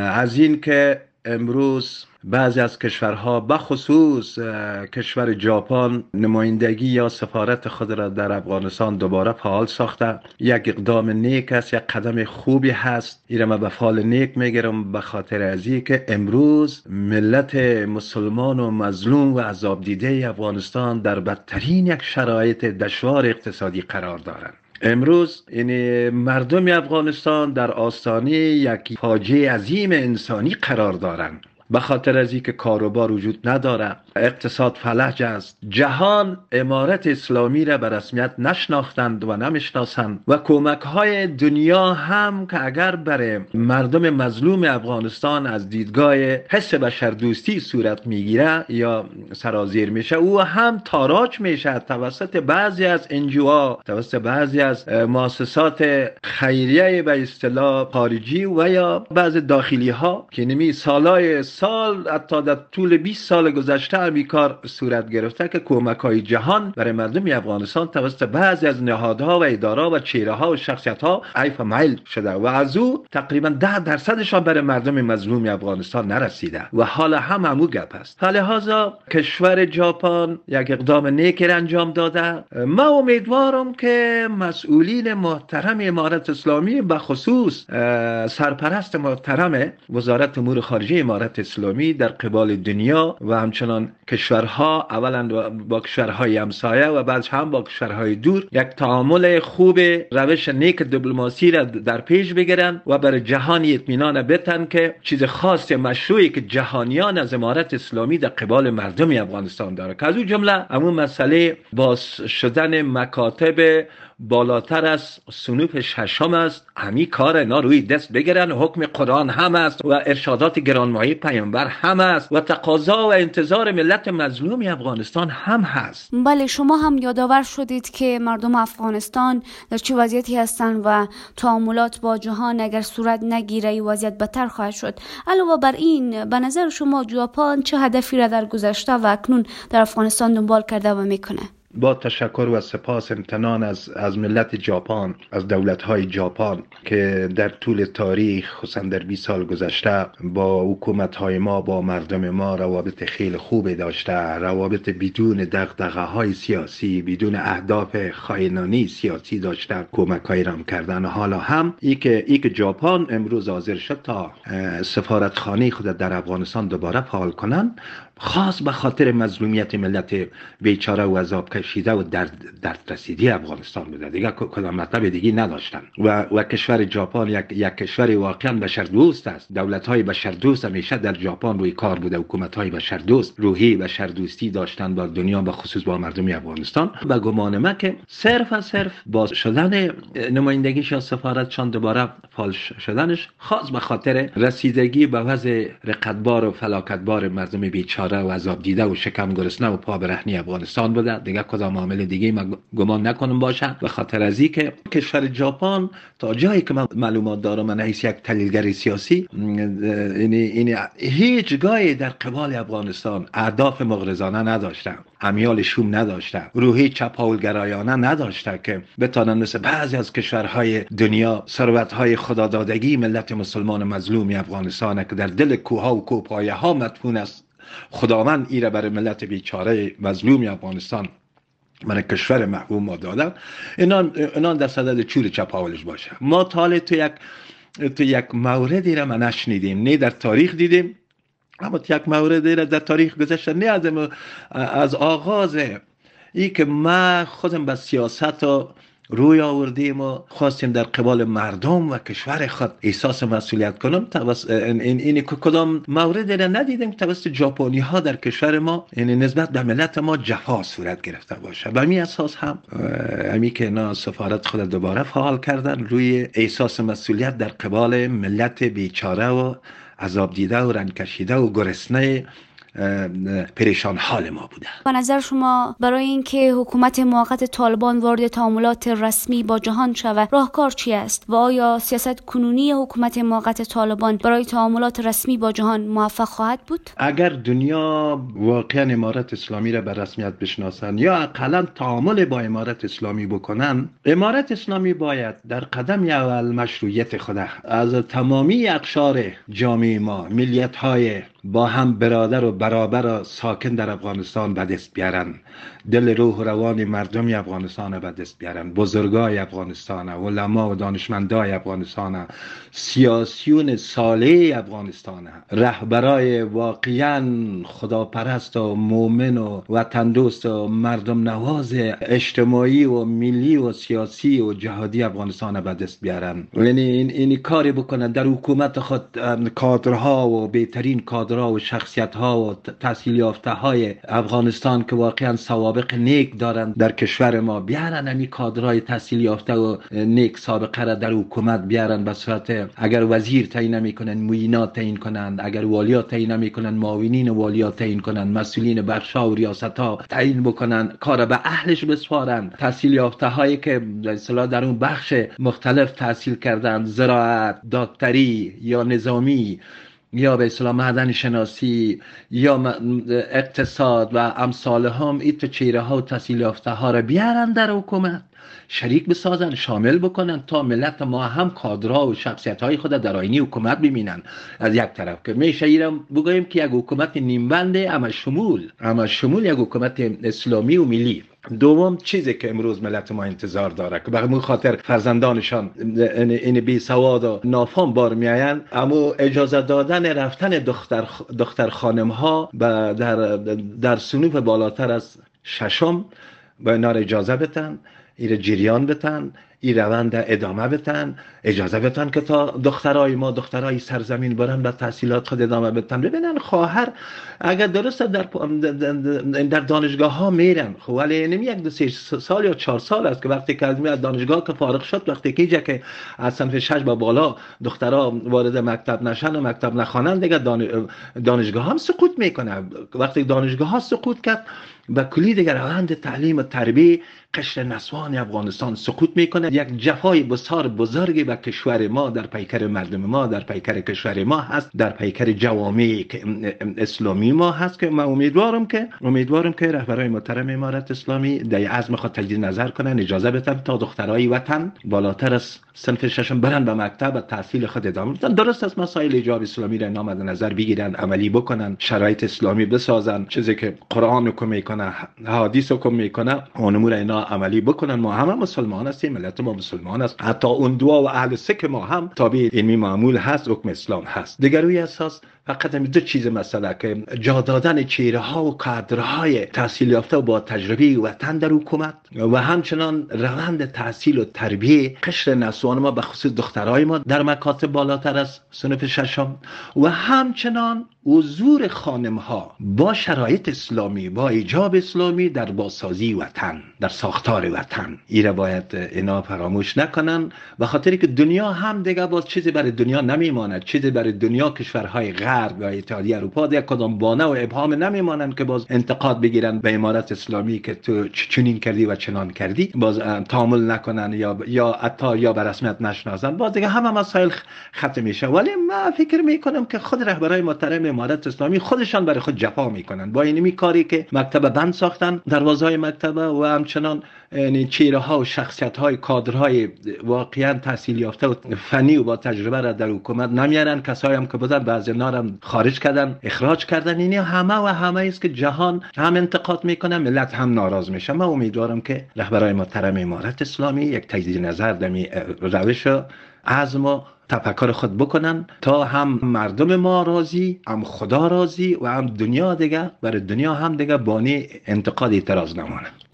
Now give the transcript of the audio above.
از این که امروز بعضی از کشورها بخصوص کشور ژاپن نمایندگی یا سفارت خود را در افغانستان دوباره فعال ساخته، یک اقدام نیک است، یک قدم خوبی هست. این ما به فعال نیک میگیرم به خاطر از این که امروز ملت مسلمان و مظلوم و عذاب دیده افغانستان در بدترین یک شرایط دشوار اقتصادی قرار دارند. امروز این مردم افغانستان در آستانه یک فاجعه عظیم انسانی قرار دارند، به خاطر از اینکه کاروبار وجود نداره، اقتصاد فلج است. جهان امارت اسلامی را به رسمیت نشناختند و نمیشناسند و کمک های دنیا هم که اگر برای مردم مظلوم افغانستان از دیدگاه حس بشردوستی صورت میگیره یا سرازیر میشه، او هم تاراج میشه توسط بعضی از انجوها، توسط بعضی از مؤسسات خیریه به اصطلاح خارجی و یا بعض داخلی ها که نمی سال حتی در طول 20 سال گذشته این کار صورت گرفته که کمک های جهان برای مردم افغانستان توسط بعضی از نهادها و ادارات و چهره ها و شخصیت ها عیف میل شده و از او تقریبا 10% برای مردم مظلوم افغانستان نرسیده و حالا هم همو گپ است. لذا کشور ژاپن یک اقدام نیکی انجام داده. ما امیدوارم که مسئولین محترم امارت اسلامی به خصوص سرپرست محترم وزارت امور خارجه امارت اسلامی در قبال دنیا و همچنان کشورها، اولا با کشورهای همسایه و بعد هم با کشورهای دور، یک تعامل خوب، روش نیک دیپلماسی را در پیش بگیرن و برای جهان اطمینان بدن که چیز خاص مشروعی که جهانیان از امارت اسلامی در قبال مردم افغانستان داره، که از اون جمله همون مسئله باز شدن مکاتب بالاتر از صنوف ششم است. همین کار اینا روی دست بگیرن. حکم قرآن هم است و ارشادات گرانمایه پیامبر هم است و تقاضا و انتظار ملت مظلوم افغانستان هم هست. بله، شما هم یادآور شدید که مردم افغانستان در چه وضعیتی هستند و تعاملات با جهان اگر صورت نگیره این وضعیت بدتر خواهد شد. علاوه بر این، به نظر شما ژاپن چه هدفی را در گذشته و اکنون در افغانستان دنبال کرده و میکنه؟ با تشکر و سپاس امتنان از ملت ژاپن، از دولت‌های ژاپن که در طول تاریخ خصوصا در 20 سال گذشته با حکومت‌های ما، با مردم ما روابط خیلی خوبی داشته، روابط بدون دغدغه‌های سیاسی، بدون اهداف خائنانه سیاسی داشته، کمک‌های رام کردن. حالا هم ای که ژاپن امروز حاضر شد تا سفارتخانه خود در افغانستان دوباره فعال کنن، خاص به خاطر مظلومیت ملت بیچاره و عذاب کشیده و درد رسیده افغانستان بوده. دیگه کدام مطلب دیگه نداشتن و کشور ژاپن یک کشور واقعا بشردوست است. دولت‌های بشردوست همیشه در ژاپن روی کار بوده. حکومت‌های بشردوست روحی بشردوستی داشتن با دنیا، به خصوص با مردم افغانستان. به گمان من که صرف باز شدن نمایندگیش یا سفارتشان دوباره فعال شدنش خاص به خاطر رسیدگی به وضع رقتبار و فلاکتبار مردم بیچاره و عذاب دیده و شکم گرسنه و پا برهنه افغانستان بوده. دیگه کدام عامل دیگه من گمان نکنم باشه. به خاطر از این که کشور ژاپن تا جایی که من معلومات دارم، من حیث یک تحلیلگر سیاسی، این هیچ گاهی در قبال افغانستان اهداف مغرضانه نداشته، امیال شوم نداشته، روحی چپاولگرایانه نداشته که بتانن مثل بعضی از کشورهای دنیا ثروت‌های خدادادگی ملت مسلمان مظلوم افغانستان که در دل کوه‌ها و کوهپایه‌ها مدفون است، خداوند ایره برای ملت بیچاره مظلوم افغانستان من کشور محبوب ما دادن، اینان در صدد چور چپاولش باشه. ما تا تو یک موردی را ما نشنیدیم، نه در تاریخ دیدیم، اما یک موردی را در تاریخ گذشته نه از آغاز ای که ما خودم به سیاست و روی آوردیم و خواستیم در قبال مردم و کشور خود احساس مسئولیت کنم. این کدام مورد را ندیدیم توسط ژاپنی ها در کشور ما نسبت به ملت ما جفا صورت گرفته باشه. به همین اساس هم همی که اینا سفارت خود دوباره فعال کردن روی احساس مسئولیت در قبال ملت بیچاره و عذاب دیده و رنج کشیده و گرسنه پریشان حال ما بوده. به نظر شما برای اینکه حکومت موقت طالبان وارد تعاملات رسمی با جهان شود راهکار چی است و آیا سیاست کنونی حکومت موقت طالبان برای تعاملات رسمی با جهان موفق خواهد بود؟ اگر دنیا واقعا امارت اسلامی را به رسمیت بشناسند یا اقلا تعامل با امارت اسلامی بکنن، امارت اسلامی باید در قدم اول مشروعیت خود از تمامی اقشار جامعه ما، ملیت های با هم برادر و برابر و ساکن در افغانستان به دست بیارن، دل روح و روان مردم افغانستان به دست بیارن، بزرگای افغانستان، علما و دانشمندای افغانستان، سیاسیون صالح افغانستان، رهبرای واقعا خداپرست و مؤمن و وطن دوست و مردم نواز اجتماعی و ملی و سیاسی و جهادی افغانستان به دست بیارن. یعنی این کاری بکنن در حکومت خود کادرها و بهترین کادرها و شخصیت‌ها و تحصیل یافته‌های افغانستان که واقعا سوابق نیک دارند در کشور ما بیارن، همین کادرهای تحصیل یافته و نیک سابقه را در حکومت بیارن، به صورت اگر وزیر تعیین میکنن معینات تعیین کنند، اگر والیات تعیین میکنن معاونین والیات تعیین کنند، مسئولین بخش‌ها و ریاست‌ها تعیین بکنن، کار به اهلش بسپارن. تحصیل یافته‌هایی که به اصطلاح در اون بخش مختلف تحصیل کردند، زراعت، دکتری یا نظامی یا به اصطلاح معدن شناسی یا اقتصاد و امثال هم، این تو چهره ها و تحصیل یافته ها را بیارن در حکومت، شریک بسازن، شامل بکنن تا ملت ما هم کادرها و شخصیت های خود در آینه حکومت ببینن. از یک طرف که میشه ایران بگوییم که یک حکومت نیمبنده اما شمول یک حکومت اسلامی و ملی. دوم چیزی که امروز ملت ما انتظار داره که به خاطر فرزندانشان این بی سواد و نافهم بار میآیند، اما اجازه دادن رفتن دختر خانم ها در صنوف بالاتر از ششم با اینا اجازه بدن، این جریان بدن، این روند ادامه بدن، اجازه بدن که تا دخترای ما، دخترای سرزمین برن به تحصیلات خود ادامه بدن. ببینن خواهر اگر درست در دانشگاه ها میرن، خب ولی اینم یک دو سه سال یا 4 سال است که وقتی که از دانشگاه که فارغ شد، وقتی که که از صنف 6 به بالا دخترها وارد مکتب نشن و مکتب نخوانند، دیگه دانشگاه هم سقوط میکنه. وقتی دانشگاه ها سقوط کرد، به کلی دیگه روند تعلیم و تربیه قشر نسوان افغانستان سقوط میکنه. یک جفای بسیار بزرگی به کشور ما، در پیکر مردم ما، در پیکر کشور ما هست، در پیکر جوامع اسلامی ما هست که من امیدوارم که رهبرای محترم امارت اسلامی در عزم خود تجدید نظر کنن، اجازه بدن تا دخترای وطن بالاتر از صنف 6 برن به مکتب و تحصیل خود ادامه بدن. درست است مسائل حجاب اسلامی را نامد نظر بگیرن، عملی بکنن، شرایط اسلامی بسازن، چیزی که قرآن حکم میکنه، حدیث حکم میکنه، اون امور اینا عملی بکنن. ما هم مسلمان هستیم، ملت ما مسلمان است، حتی اون دعا و اهل سک ما هم تابع علمی معمول هست، حکم اسلام هست. دیگر روی اساس فقط دو چیز مسئله که جا دادن چهره ها و کادرهای تحصیل یافته و با تجربه وطن در حکومت و همچنان روند تحصیل و تربیه قشر نسوان ما، به خصوص دخترای ما در مکاتب بالاتر از صنف 6 و همچنان حضور خانم ها با شرایط اسلامی، با حجاب اسلامی در بازسازی وطن، در ساختار وطن. ایره باید اینا فراموش نکنن، به خاطری که دنیا هم دیگه باز چیزی برای دنیا نمیماند، چیزی برای دنیا کشورهای غرب و اتحادیه اروپا دیگه کدام بانه و ابهام نمیمانند که باز انتقاد بگیرن به امارت اسلامی که تو چنین کردی و چنان کردی، باز تعامل نکنن یا حتی یا به رسمیت نشناسن، باز دیگه همه مسائل ختم میشه. ولی من فکر میکنم که خود رهبرای محترم امارت اسلامی خودشان برای خود جفا میکنن با اینمی کاری که مکتب بند ساختن، دروازهای مکتب و همچنان یعنی چهره ها و شخصیت های کادرهای واقعا تحصیل یافته و فنی و با تجربه را در حکومت نمیارن. کسایی هم که بودن بعضی نارم خارج کردن، اخراج کردن. اینی همه است که جهان هم انتقاد میکنه، ملت هم ناراض میشه. من امیدوارم که رهبرای محترم امارت اسلامی یک تجدید نظر دمی روش و عزم و تفکر خود بکنن تا هم مردم ما راضی، هم خدا راضی و هم دنیا دیگه، برای دنیا هم دیگه بانی انتقاد اعتراض نمانه.